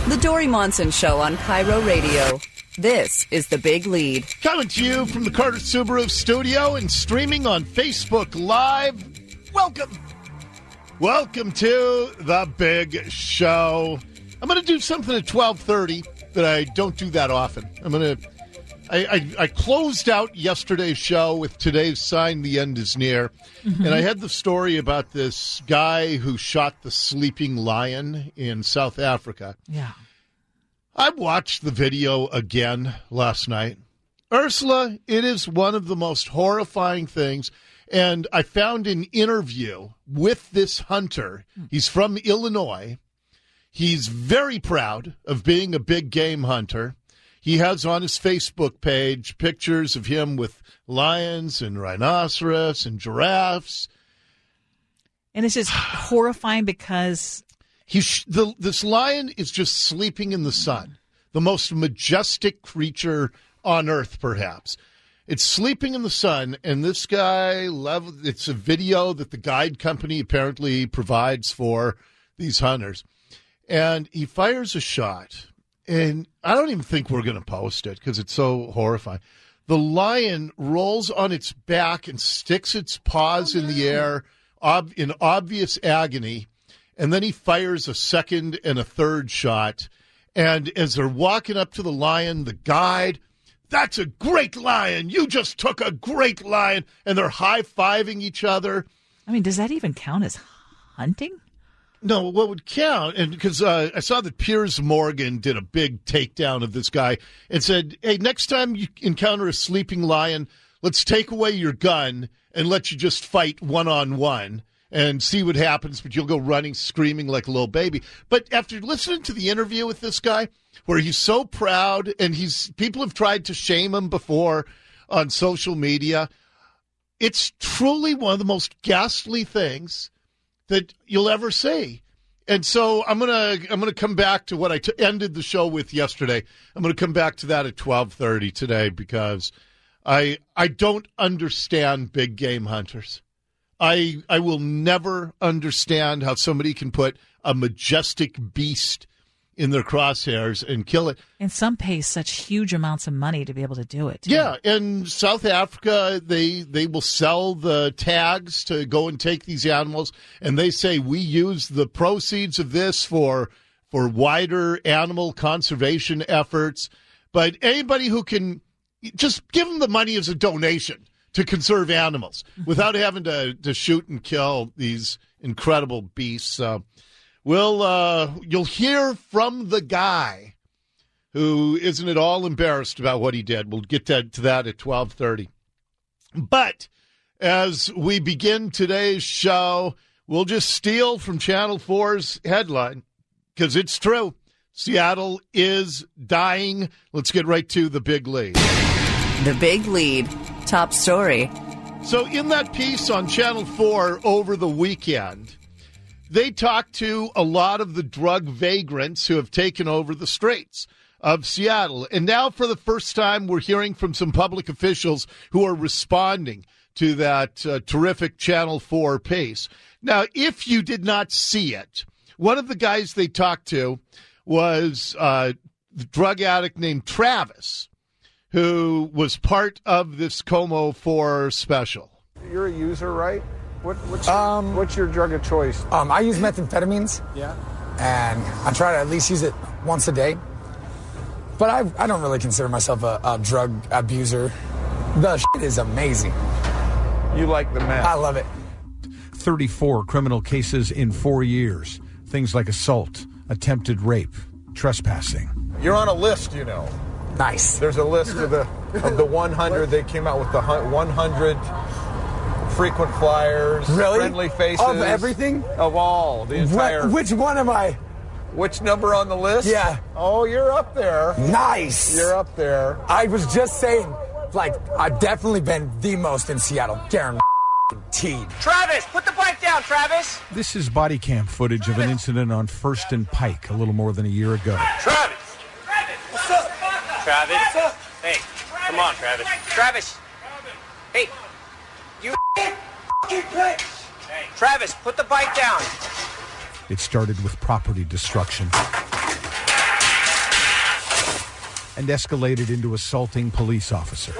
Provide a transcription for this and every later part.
The Dory Monson Show on Cairo Radio. This is The Big Lead. Coming to you from the Carter Subaru studio and streaming on Facebook Live. Welcome. Welcome to The Big Show. I'm going to do something at 12:30 that I don't do that often. I closed out yesterday's show with today's sign, The End is Near. Mm-hmm. And I had the story about this guy who shot the sleeping lion in South Africa. Yeah. I watched the video again last night. Ursula, it is one of the most horrifying things. And I found an interview with this hunter. He's from Illinois. He's very proud of being a big game hunter. He has on his Facebook page pictures of him with lions and rhinoceros and giraffes. And it's just horrifying because this lion is just sleeping in the sun. The most majestic creature on earth, perhaps. It's sleeping in the sun, and this guy, it's a video that the guide company apparently provides for these hunters. And he fires a shot. And I don't even think we're going to post it because it's so horrifying. The lion rolls on its back and sticks its paws in the air in obvious agony. And then he fires a second and a third shot. And as they're walking up to the lion, the guide, "That's a great lion. You just took a great lion." And they're high-fiving each other. I mean, does that even count as hunting? No, what would count, and because I saw that Piers Morgan did a big takedown of this guy and said, "Hey, next time you encounter a sleeping lion, let's take away your gun and let you just fight one-on-one and see what happens, but you'll go running, screaming like a little baby." But after listening to the interview with this guy, where he's so proud, and people have tried to shame him before on social media, it's truly one of the most ghastly things that you'll ever see. And so I'm gonna come back to what I ended the show with yesterday. I'm gonna come back to that at 12:30 today because I don't understand big game hunters. I will never understand how somebody can put a majestic beast in their crosshairs and kill it. And some pay such huge amounts of money to be able to do it, too. Yeah, in South Africa, they will sell the tags to go and take these animals, and they say we use the proceeds of this for wider animal conservation efforts. But anybody who can just give them the money as a donation to conserve animals without having to shoot and kill these incredible beasts. You'll hear from the guy who isn't at all embarrassed about what he did. We'll get to that at 12:30. But as we begin today's show, we'll just steal from Channel 4's headline because it's true. Seattle is dying. Let's get right to the big lead. The Big Lead. Top story. So in that piece on Channel 4 over the weekend, they talked to a lot of the drug vagrants who have taken over the streets of Seattle. And now for the first time, we're hearing from some public officials who are responding to that terrific Channel 4 piece. Now, if you did not see it, one of the guys they talked to was the drug addict named Travis, who was part of this Como 4 special. You're a user, right? What's your drug of choice? I use methamphetamines. Yeah. And I try to at least use it once a day. But I don't really consider myself a drug abuser. The shit is amazing. You like the meth? I love it. 34 criminal cases in 4 years. Things like assault, attempted rape, trespassing. You're on a list, you know. Nice. There's a list of the 100. They came out with the 100 frequent flyers, really? Friendly faces. Of everything? Of all. The entire. Which one am I? Which number on the list? Yeah. Oh, you're up there. Nice. You're up there. I was just saying, I've definitely been the most in Seattle. Guaranteed. Travis, put the bike down, Travis. This is body cam footage of an incident on First and Pike a little more than a year ago. Travis. What's up? Travis. What's up? Hey, come on, Travis. Travis. Hey. You Travis, put the bike down. It started with property destruction. and escalated into assaulting police officers.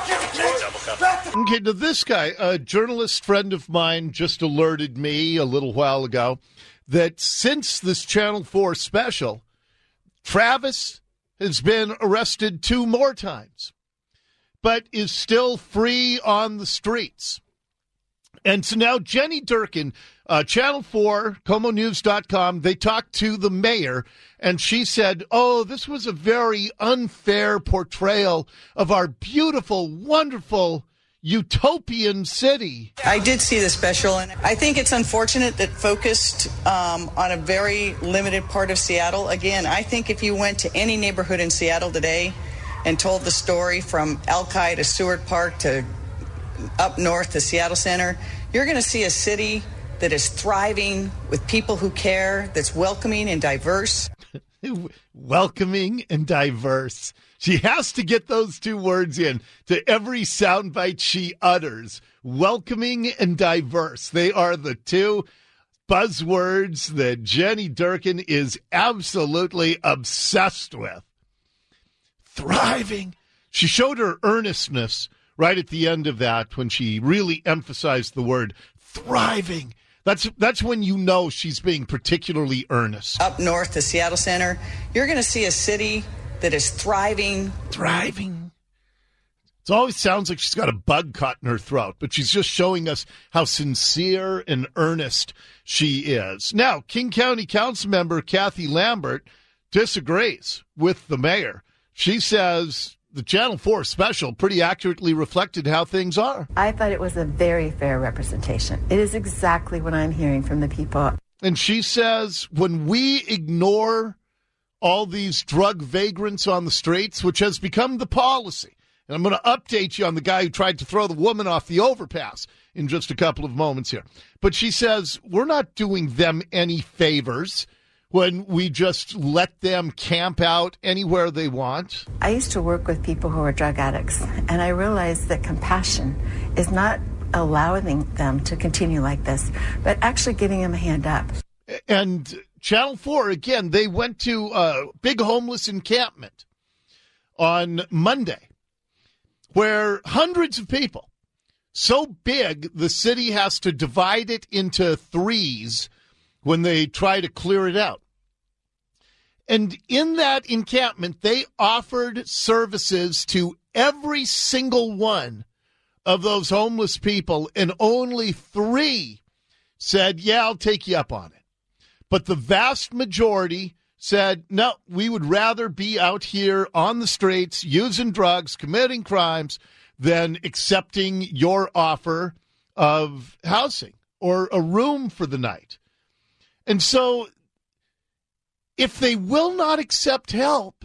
Okay, now this guy, a journalist friend of mine, just alerted me a little while ago that since this Channel 4 special, Travis has been arrested 2 more times, but is still free on the streets. And so now Jenny Durkin, Channel 4, ComoNews.com, they talked to the mayor, and she said, this was a very unfair portrayal of our beautiful, wonderful, utopian city. I did see the special, and I think it's unfortunate that focused on a very limited part of Seattle. Again, I think if you went to any neighborhood in Seattle today and told the story from Alki to Seward Park to up north to Seattle Center, you're going to see a city that is thriving with people who care, that's welcoming and diverse. Welcoming and diverse. She has to get those 2 words in to every soundbite she utters. Welcoming and diverse. They are the 2 buzzwords that Jenny Durkin is absolutely obsessed with. Thriving. She showed her earnestness right at the end of that when she really emphasized the word thriving. That's when you know she's being particularly earnest. Up north to Seattle Center, you're going to see a city that is thriving. Thriving. It always sounds like she's got a bug caught in her throat, but she's just showing us how sincere and earnest she is. Now, King County Council member Kathy Lambert disagrees with the mayor. She says the Channel 4 special pretty accurately reflected how things are. I thought it was a very fair representation. It is exactly what I'm hearing from the people. And she says when we ignore all these drug vagrants on the streets, which has become the policy, and I'm going to update you on the guy who tried to throw the woman off the overpass in just a couple of moments here. But she says we're not doing them any favors when we just let them camp out anywhere they want. I used to work with people who are drug addicts, and I realized that compassion is not allowing them to continue like this, but actually giving them a hand up. And Channel 4, again, they went to a big homeless encampment on Monday where hundreds of people, so big the city has to divide it into 3s when they try to clear it out. And in that encampment, they offered services to every single one of those homeless people, and only 3 said, yeah, I'll take you up on it. But the vast majority said, no, we would rather be out here on the streets using drugs, committing crimes, than accepting your offer of housing or a room for the night. And so if they will not accept help,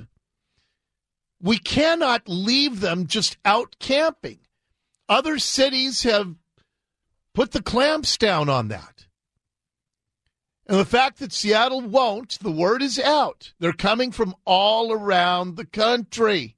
we cannot leave them just out camping. Other cities have put the clamps down on that. And the fact that Seattle won't, the word is out. They're coming from all around the country.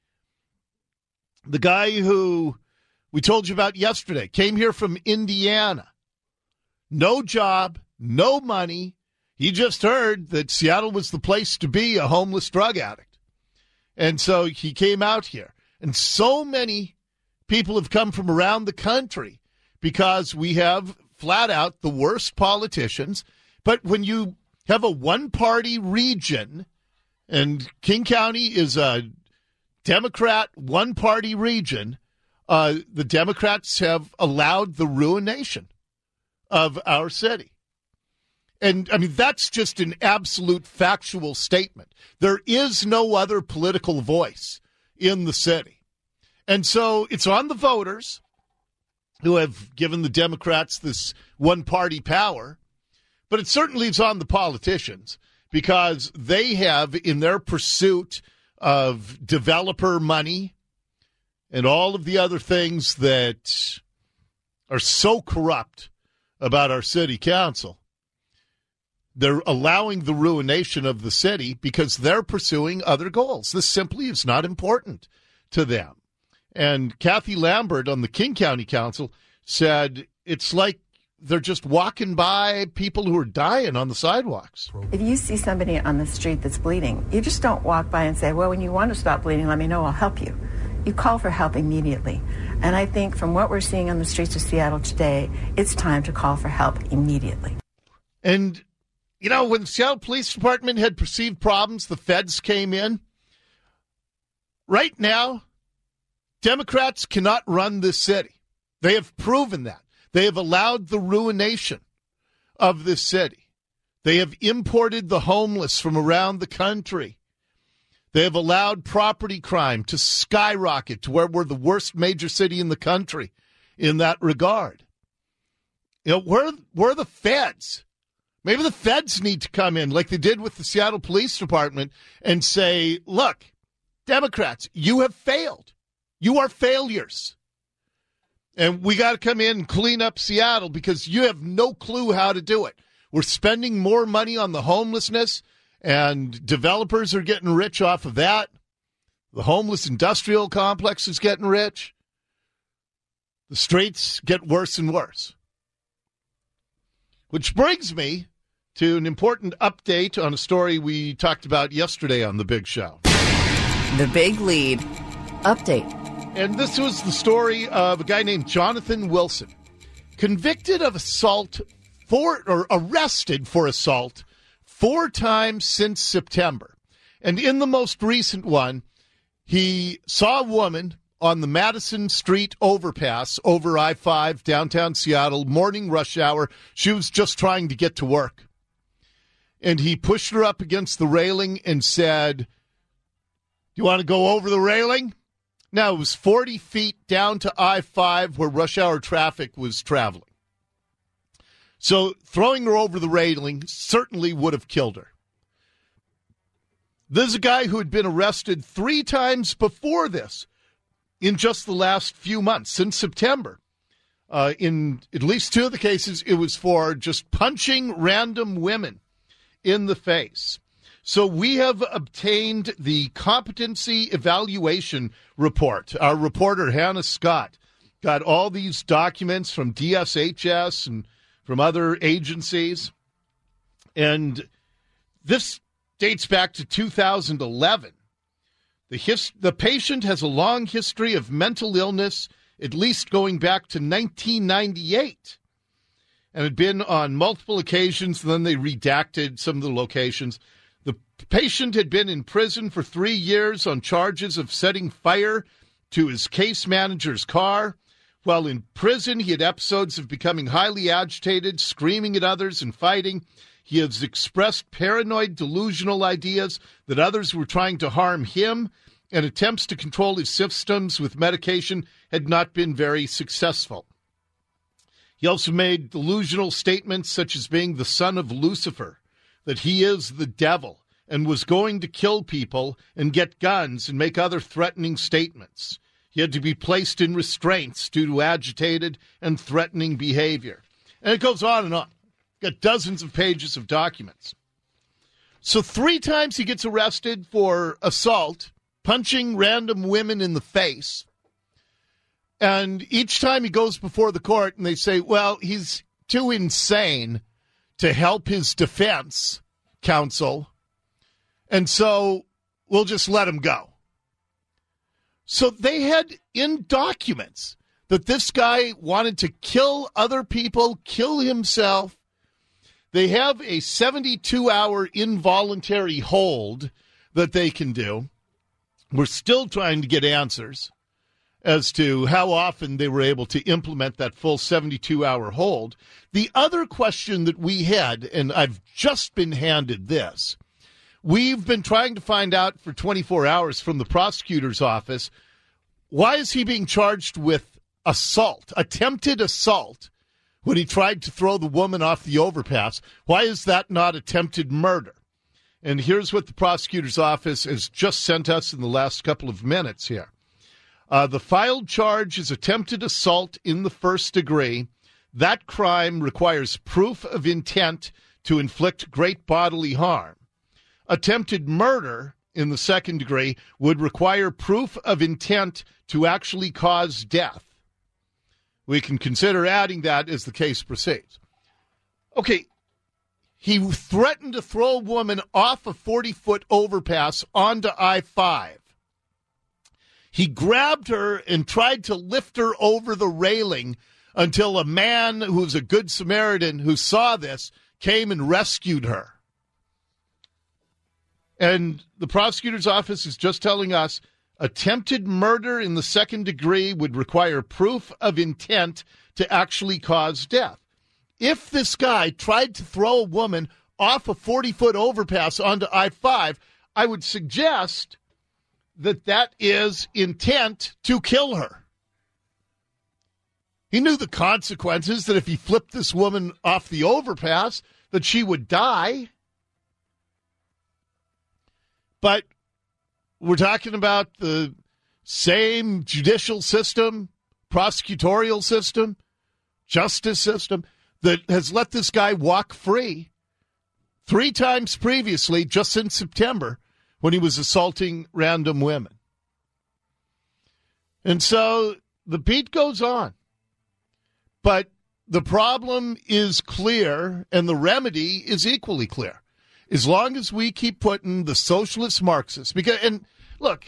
The guy who we told you about yesterday came here from Indiana. No job, no money. He just heard that Seattle was the place to be a homeless drug addict. And so he came out here. And so many people have come from around the country because we have flat out the worst politicians. But when you have a one-party region, and King County is a Democrat one-party region, the Democrats have allowed the ruination of our city. And, I mean, that's just an absolute factual statement. There is no other political voice in the city. And so it's on the voters who have given the Democrats this one-party power, but it certainly is on the politicians because they have, in their pursuit of developer money and all of the other things that are so corrupt about our city council, they're allowing the ruination of the city because they're pursuing other goals. This simply is not important to them. And Kathy Lambert on the King County Council said it's like they're just walking by people who are dying on the sidewalks. If you see somebody on the street that's bleeding, you just don't walk by and say, well, when you want to stop bleeding, let me know, I'll help you. You call for help immediately. And I think from what we're seeing on the streets of Seattle today, it's time to call for help immediately. And, you know, when the Seattle Police Department had perceived problems, the feds came in. Right now, Democrats cannot run this city. They have proven that. They have allowed the ruination of this city. They have imported the homeless from around the country. They have allowed property crime to skyrocket to where we're the worst major city in the country in that regard. You know, where are the feds? Maybe the feds need to come in like they did with the Seattle Police Department and say, look, Democrats, you have failed. You are failures. And we got to come in and clean up Seattle because you have no clue how to do it. We're spending more money on the homelessness, and developers are getting rich off of that. The homeless industrial complex is getting rich. The streets get worse and worse. Which brings me to an important update on a story we talked about yesterday on The Big Show. The Big Lead. Update. And this was the story of a guy named Jonathan Wilson, convicted of arrested for assault 4 times since September. And in the most recent one, he saw a woman on the Madison Street overpass over I-5, downtown Seattle, morning rush hour. She was just trying to get to work. And he pushed her up against the railing and said, "You want to go over the railing?" Now, it was 40 feet down to I-5 where rush hour traffic was traveling. So throwing her over the railing certainly would have killed her. This is a guy who had been arrested 3 times before this in just the last few months, since September. In at least 2 of the cases, it was for just punching random women in the face. So we have obtained the competency evaluation report. Our reporter, Hannah Scott, got all these documents from DSHS and from other agencies. And this dates back to 2011. The patient has a long history of mental illness, at least going back to 1998. And had been on multiple occasions, and then they redacted some of the locations. The patient had been in prison for 3 years on charges of setting fire to his case manager's car. While in prison, he had episodes of becoming highly agitated, screaming at others, and fighting. He has expressed paranoid, delusional ideas that others were trying to harm him, and attempts to control his symptoms with medication had not been very successful. He also made delusional statements such as being the son of Lucifer, that he is the devil and was going to kill people and get guns and make other threatening statements. He had to be placed in restraints due to agitated and threatening behavior. And it goes on and on. Got dozens of pages of documents. So 3 times he gets arrested for assault, punching random women in the face. And each time he goes before the court and they say, well, he's too insane to help his defense counsel, and so we'll just let him go. So they had in documents that this guy wanted to kill other people, kill himself. They have a 72-hour involuntary hold that they can do. We're still trying to get answers as to how often they were able to implement that full 72-hour hold. The other question that we had, and I've just been handed this, we've been trying to find out for 24 hours from the prosecutor's office, why is he being charged with assault, attempted assault, when he tried to throw the woman off the overpass? Why is that not attempted murder? And here's what the prosecutor's office has just sent us in the last couple of minutes here. The filed charge is attempted assault in the first degree. That crime requires proof of intent to inflict great bodily harm. Attempted murder in the second degree would require proof of intent to actually cause death. we can consider adding that as the case proceeds. Okay, he threatened to throw a woman off a 40-foot overpass onto I-5. He grabbed her and tried to lift her over the railing until a man who was a good Samaritan who saw this came and rescued her. And the prosecutor's office is just telling us attempted murder in the second degree would require proof of intent to actually cause death. If this guy tried to throw a woman off a 40-foot overpass onto I-5, I would suggest that is intent to kill her. He knew the consequences, that if he flipped this woman off the overpass, that she would die. But we're talking about the same judicial system, prosecutorial system, justice system that has let this guy walk free 3 times previously, just in September, when he was assaulting random women. And so the beat goes on. But the problem is clear, and the remedy is equally clear. As long as we keep putting the socialist Marxists, and look,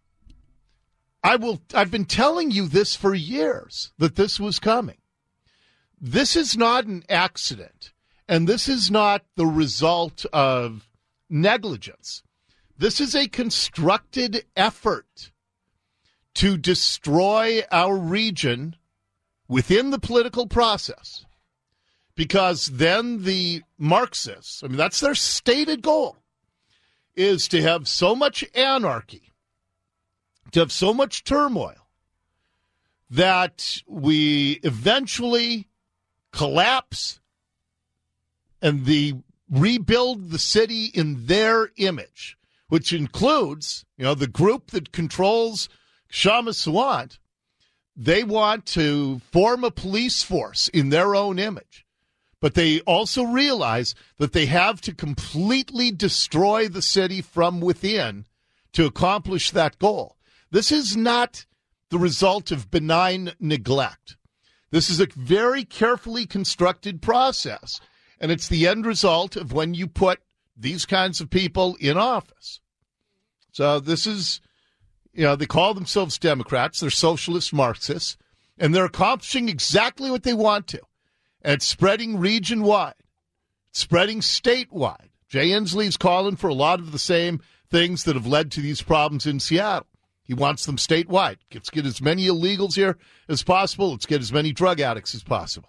I've been telling you this for years, that this was coming. This is not an accident, and this is not the result of negligence. This is a constructed effort to destroy our region within the political process, because then the Marxists, that's their stated goal, is to have so much anarchy, to have so much turmoil, that we eventually collapse and rebuild the city in their image, which includes, the group that controls Kshama Sawant. They want to form a police force in their own image. But they also realize that they have to completely destroy the city from within to accomplish that goal. This is not the result of benign neglect. This is a very carefully constructed process, and it's the end result of when you put these kinds of people in office. So this is, they call themselves Democrats. They're socialist Marxists, and they're accomplishing exactly what they want to. And it's spreading region-wide, spreading statewide. Jay Inslee's calling for a lot of the same things that have led to these problems in Seattle. He wants them statewide. Let's get as many illegals here as possible. Let's get as many drug addicts as possible.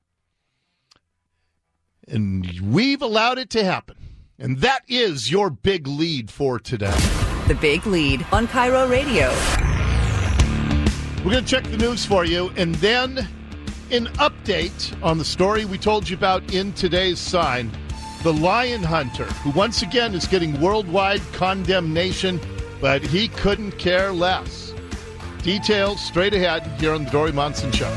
And we've allowed it to happen. And that is your big lead for today. The Big Lead on Cairo Radio. We're going to check the news for you, and then an update on the story we told you about in today's sign. The lion hunter, who once again is getting worldwide condemnation, but he couldn't care less. Details straight ahead here on the Dory Monson Show.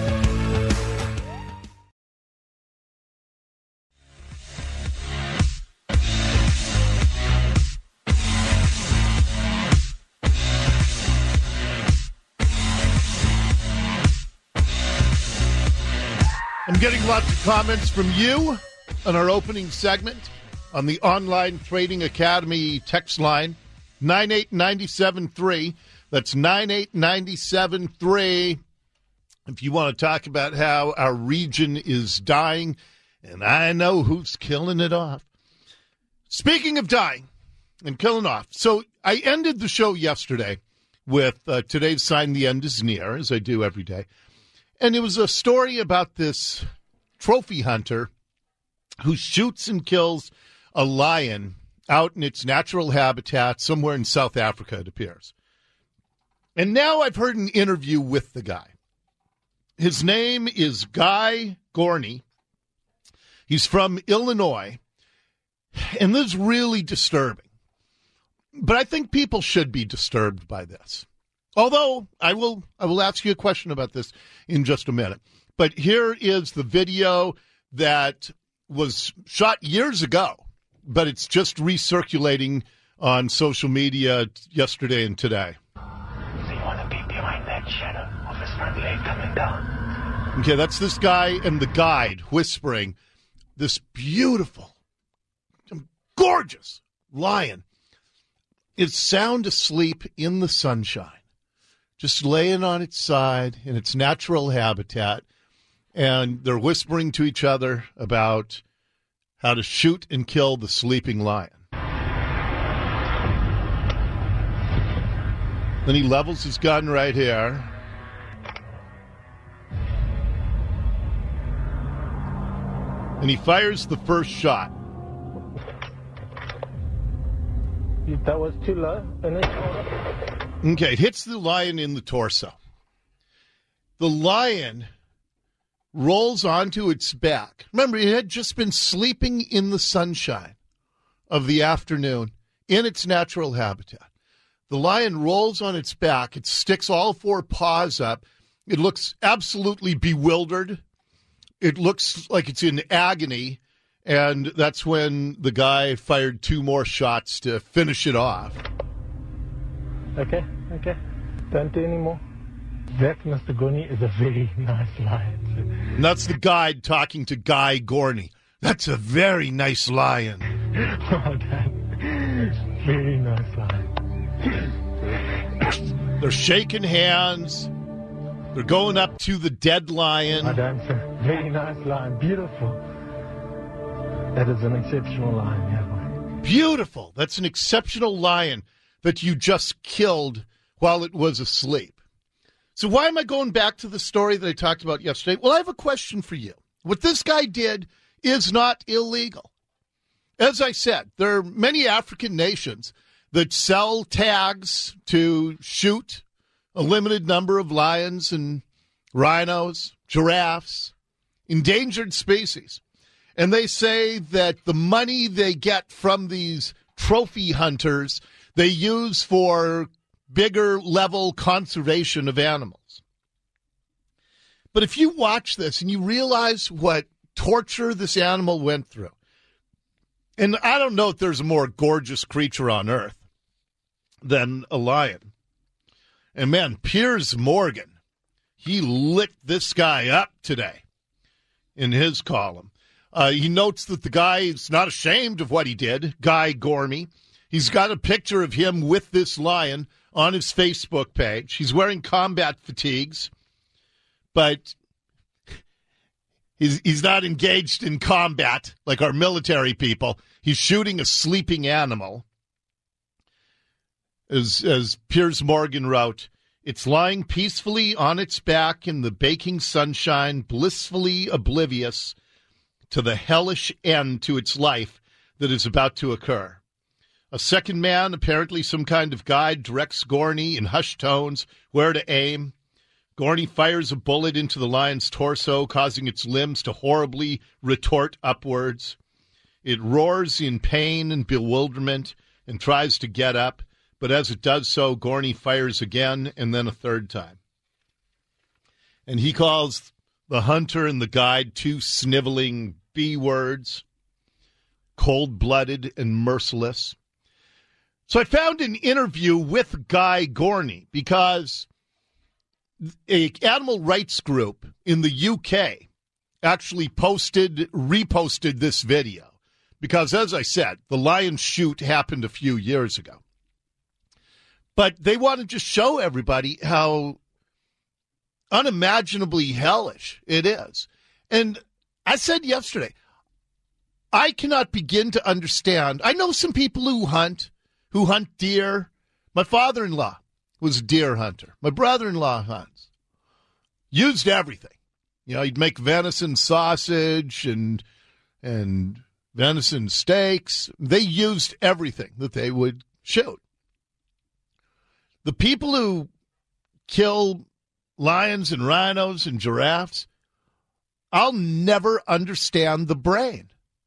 I'm getting lots of comments from you on our opening segment on the Online Trading Academy text line, 98973. That's 98973. If you want to talk about how our region is dying, and I know who's killing it off. Speaking of dying and killing off, so I ended the show yesterday with today's sign, the end is near, as I do every day. And it was a story about this trophy hunter who shoots and kills a lion out in its natural habitat somewhere in South Africa, it appears. And now I've heard an interview with the guy. His name is Guy Gorney. He's from Illinois. And this is really disturbing. But I think people should be disturbed by this. Although I will ask you a question about this in just a minute. But here is the video that was shot years ago, but it's just recirculating on social media yesterday and today. So you want to be behind that shadow of his front leg coming down. Okay, that's this guy and the guide whispering this beautiful, gorgeous lion is sound asleep in the sunshine, just laying on its side in its natural habitat, and they're whispering to each other about how to shoot and kill the sleeping lion. Then he levels his gun right here. And he fires the first shot. That was too low. Okay, it hits the lion in the torso. The lion rolls onto its back. Remember, it had just been sleeping in the sunshine of the afternoon in its natural habitat. The lion rolls on its back. It sticks all four paws up. It looks absolutely bewildered. It looks like it's in agony, and that's when the guy fired two more shots to finish it off. Okay. Don't do any more. That, Mr. Gorney, is a very nice lion. And that's the guide talking to Guy Gorney. That's a very nice lion. Oh, Dad. Very nice lion. They're shaking hands. They're going up to the dead lion. Madam, sir. Very nice lion. Beautiful. That is an exceptional lion, yeah, boy. Beautiful. That's an exceptional lion that you just killed while it was asleep. So why am I going back to the story that I talked about yesterday? Well, I have a question for you. What this guy did is not illegal. As I said, there are many African nations that sell tags to shoot a limited number of lions and rhinos, giraffes, endangered species. And they say that the money they get from these trophy hunters, they use for bigger level conservation of animals. But if you watch this and you realize what torture this animal went through, and I don't know if there's a more gorgeous creature on earth than a lion. And man, Piers Morgan, he lit this guy up today in his column. He notes that the guy is not ashamed of what he did, Guy Gorney. He's got a picture of him with this lion on his Facebook page. He's wearing combat fatigues, but he's not engaged in combat like our military people. He's shooting a sleeping animal. As Piers Morgan wrote, it's lying peacefully on its back in the baking sunshine, blissfully oblivious to the hellish end to its life that is about to occur. A second man, apparently some kind of guide, directs Gorney in hushed tones where to aim. Gorney fires a bullet into the lion's torso, causing its limbs to horribly retort upwards. It roars in pain and bewilderment and tries to get up. But as it does so, Gorney fires again and then a third time. And he calls the hunter and the guide two sniveling B-words, cold-blooded and merciless. So I found an interview with Guy Gorney because an animal rights group in the UK actually reposted this video. Because as I said, the lion shoot happened a few years ago. But they want to just show everybody how unimaginably hellish it is. And I said yesterday, I cannot begin to understand. I know some people who hunt deer. My father-in-law was a deer hunter. My brother-in-law hunts. Used everything. You know, he'd make venison sausage and venison steaks. They used everything that they would shoot. The people who kill lions and rhinos and giraffes, I'll never understand the brain.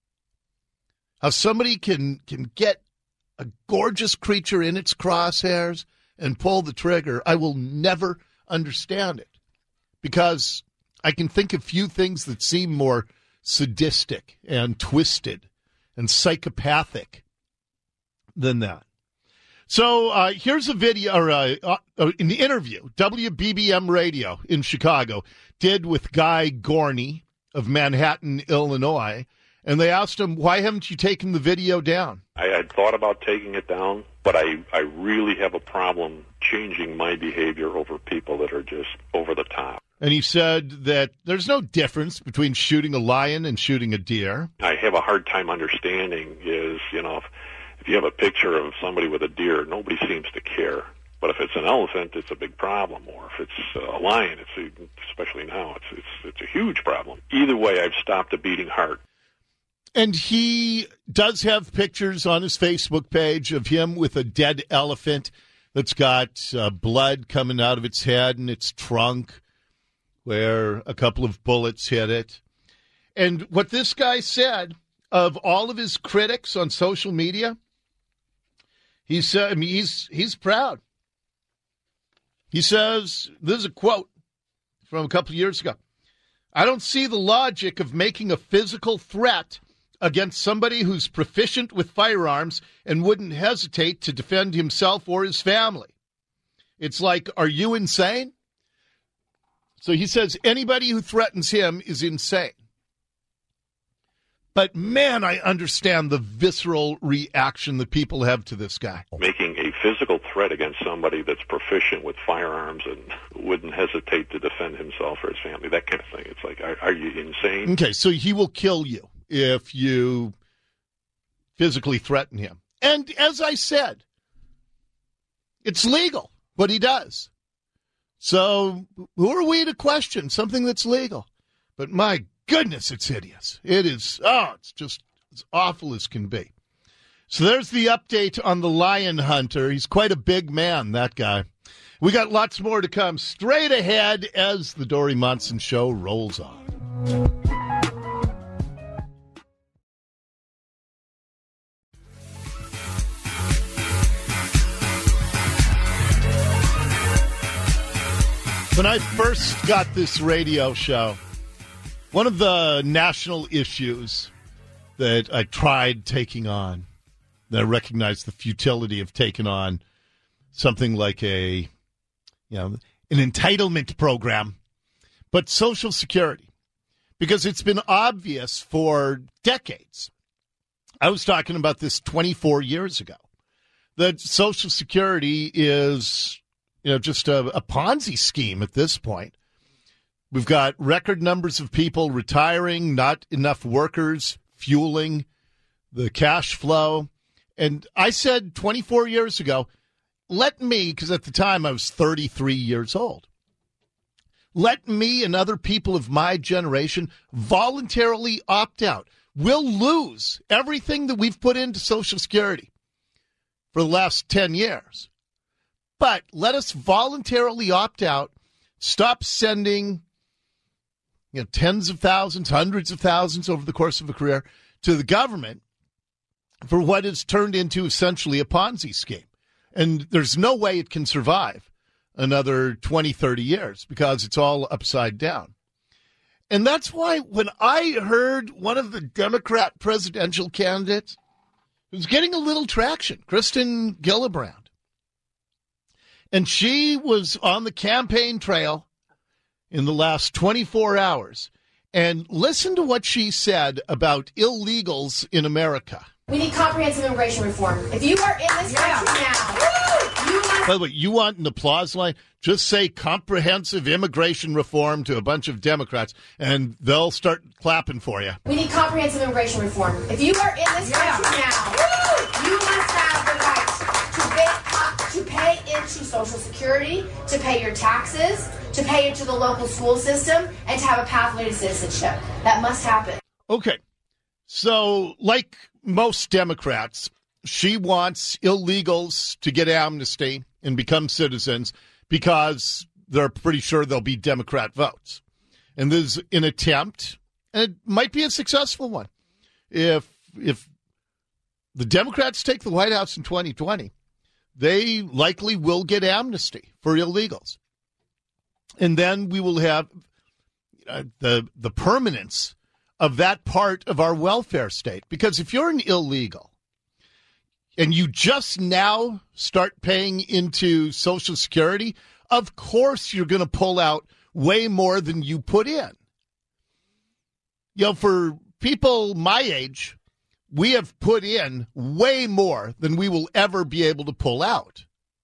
How somebody can get a gorgeous creature in its crosshairs and pull the trigger. I will never understand it. Because I can think of few things that seem more sadistic and twisted and psychopathic than that. So here's a video, or an interview WBBM Radio in Chicago did with Guy Gorney of Manhattan, Illinois, and they asked him, why haven't you taken the video down? I had thought about taking it down, but I really have a problem changing my behavior over people that are just over the top. And he said that there's no difference between shooting a lion and shooting a deer. I have a hard time understanding is, if you have a picture of somebody with a deer, nobody seems to care. But if it's an elephant, it's a big problem. Or if it's a lion, especially now, it's a huge problem. Either way, I've stopped a beating heart. And he does have pictures on his Facebook page of him with a dead elephant that's got blood coming out of its head and its trunk where a couple of bullets hit it. And what this guy said of all of his critics on social media, he said, he's proud. He says, this is a quote from a couple of years ago. I don't see the logic of making a physical threat against somebody who's proficient with firearms and wouldn't hesitate to defend himself or his family. It's like, are you insane? So he says anybody who threatens him is insane. But, man, I understand the visceral reaction that people have to this guy. Making a physical threat against somebody that's proficient with firearms and wouldn't hesitate to defend himself or his family, that kind of thing. It's like, are you insane? Okay, so he will kill you if you physically threaten him. And as I said, it's legal what he does. So who are we to question something that's legal? But my goodness, it's hideous. It is, it's just as awful as can be. So there's the update on the lion hunter. He's quite a big man, that guy. We got lots more to come straight ahead as the Dory Monson Show rolls on. When I first got this radio show, one of the national issues that I tried taking on, that I recognized the futility of taking on something like an entitlement program, but Social Security, because it's been obvious for decades. I was talking about this 24 years ago, that Social Security is just a Ponzi scheme at this point. We've got record numbers of people retiring, not enough workers fueling the cash flow. And I said 24 years ago, let me, because at the time I was 33 years old, let me and other people of my generation voluntarily opt out. We'll lose everything that we've put into Social Security for the last 10 years. But let us voluntarily opt out, stop sending tens of thousands, hundreds of thousands over the course of a career to the government for what has turned into essentially a Ponzi scheme. And there's no way it can survive another 20, 30 years because it's all upside down. And that's why when I heard one of the Democrat presidential candidates who's getting a little traction, Kristen Gillibrand, and she was on the campaign trail in the last 24 hours. And listen to what she said about illegals in America. We need comprehensive immigration reform. If you are in this country now, you must... By the way, you want an applause line? Just say comprehensive immigration reform to a bunch of Democrats, and they'll start clapping for you. We need comprehensive immigration reform. If you are in this country now, you must have the right to pay into Social Security, to pay your taxes, to pay into the local school system, and to have a pathway to citizenship. That must happen. Okay. So, like most Democrats, she wants illegals to get amnesty and become citizens because they're pretty sure there'll be Democrat votes. And there's an attempt, and it might be a successful one. If the Democrats take the White House in 2020, they likely will get amnesty for illegals. And then we will have the permanence of that part of our welfare state. Because if you're an illegal, and you just now start paying into Social Security, of course you're going to pull out way more than you put in. For people my age, we have put in way more than we will ever be able to pull out.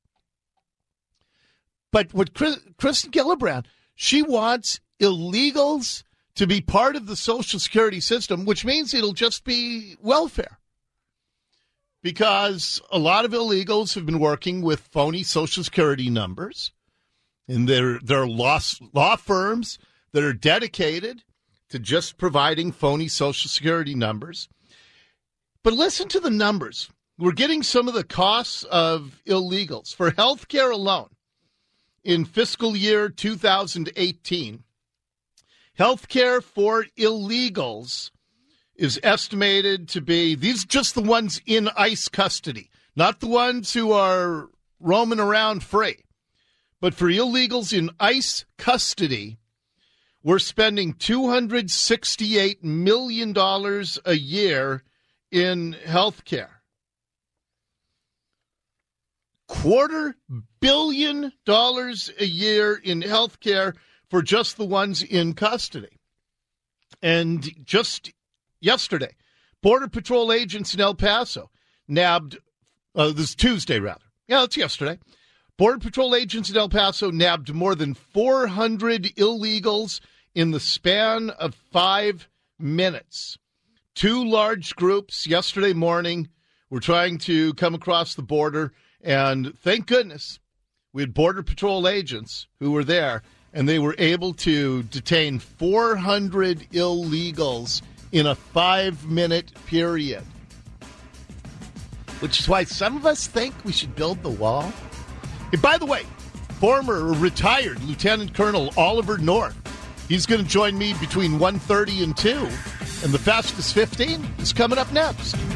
But what Kristen Gillibrand, she wants illegals to be part of the Social Security system, which means it'll just be welfare. Because a lot of illegals have been working with phony Social Security numbers, and there are law firms that are dedicated to just providing phony Social Security numbers. But listen to the numbers. We're getting some of the costs of illegals. For health care alone, in fiscal year 2018, health care for illegals is estimated to be, these are just the ones in ICE custody, not the ones who are roaming around free. But for illegals in ICE custody, we're spending $268 million a year in health care. $250 million a year in health care for just the ones in custody. And just yesterday, Border Patrol agents in El Paso nabbed, this is Tuesday rather. Yeah, it's yesterday. Border Patrol agents in El Paso nabbed more than 400 illegals in the span of 5 minutes. 2 large groups yesterday morning were trying to come across the border, and thank goodness we had Border Patrol agents who were there, and they were able to detain 400 illegals in a 5-minute period. Which is why some of us think we should build the wall. And by the way, former retired Lieutenant Colonel Oliver North, he's going to join me between 1:30 and 2, and the Fastest 15 is coming up next.